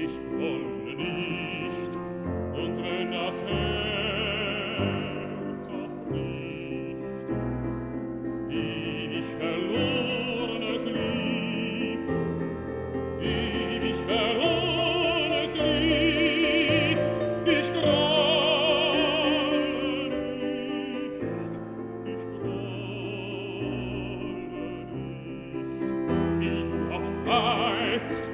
ich grolle nicht, und wenn das Herz auch bricht, ewig verlorenes Lieb, ewig verlorenes Lieb, ich grolle nicht, ich grolle nicht, wie du auch streitst,